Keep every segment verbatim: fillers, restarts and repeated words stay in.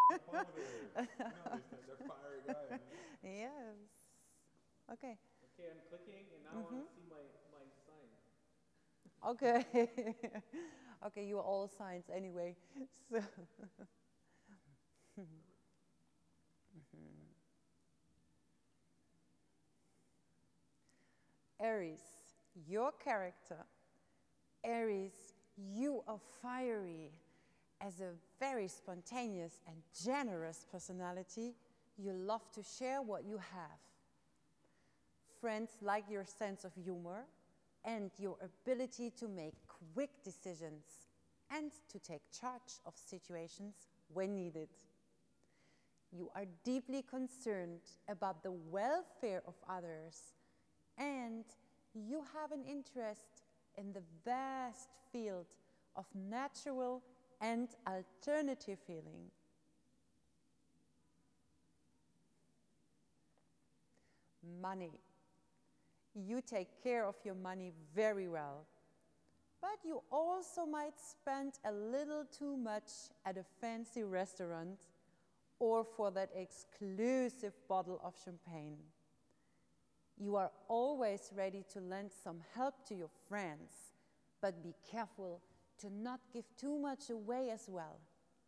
Father. No, he's the, the fiery guy. Man. Yes. Okay. Okay, I'm clicking, and now I want to see my, my sign. Okay. Okay, you are all signs anyway. So Aries, your character. Aries, you are fiery. As a very spontaneous and generous personality, you love to share what you have. Friends like your sense of humor and your ability to make quick decisions and to take charge of situations when needed. You are deeply concerned about the welfare of others, and you have an interest in the vast field of natural and alternative healing. Money. You take care of your money very well, but you also might spend a little too much at a fancy restaurant or for that exclusive bottle of champagne. You are always ready to lend some help to your friends, but be careful to not give too much away as well.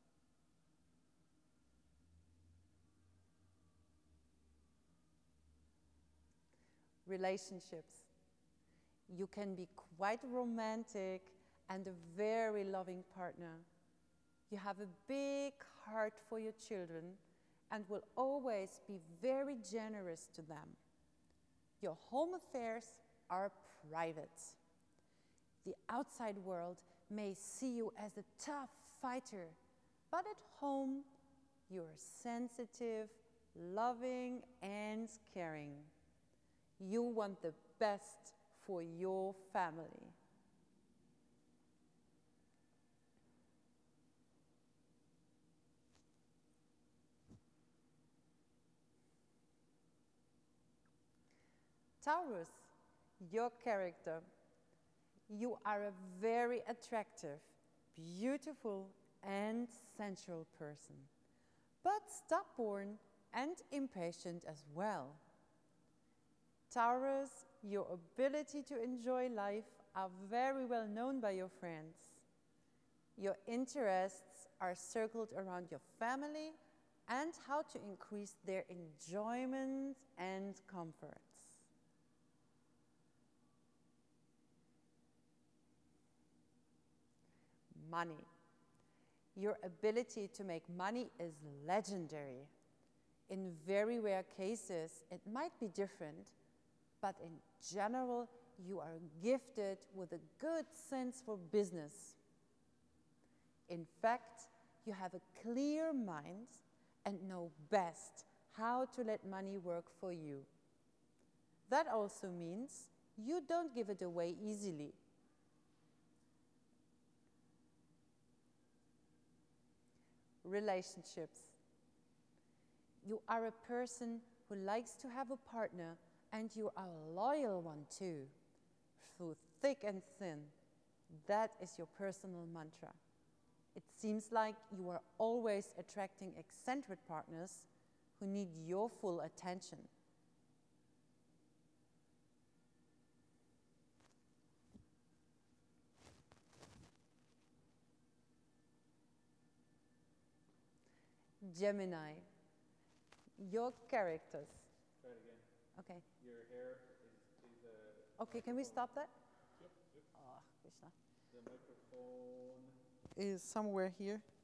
Relationships. You can be quite romantic and a very loving partner. You have a big heart for your children and will always be very generous to them. Your home affairs are private. The outside world may see you as a tough fighter, but at home you are sensitive, loving, and caring. You want the best for your family. Taurus, your character. You are a very attractive, beautiful, and sensual person, but stubborn and impatient as well. Taurus, your ability to enjoy life are very well known by your friends. Your interests are circled around your family and how to increase their enjoyment and comforts. Money. Your ability to make money is legendary. In very rare cases, it might be different, but in general, you are gifted with a good sense for business. In fact, you have a clear mind and know best how to let money work for you. That also means you don't give it away easily. Relationships. You are a person who likes to have a partner, and you are a loyal one too, through thick and thin. That is your personal mantra. It seems like you are always attracting eccentric partners who need your full attention. Gemini, your characters. Try it again. Okay. Your hair is, is a. Okay, can we stop that? Yep, yep. Oh, Krishna. The microphone. Is somewhere here.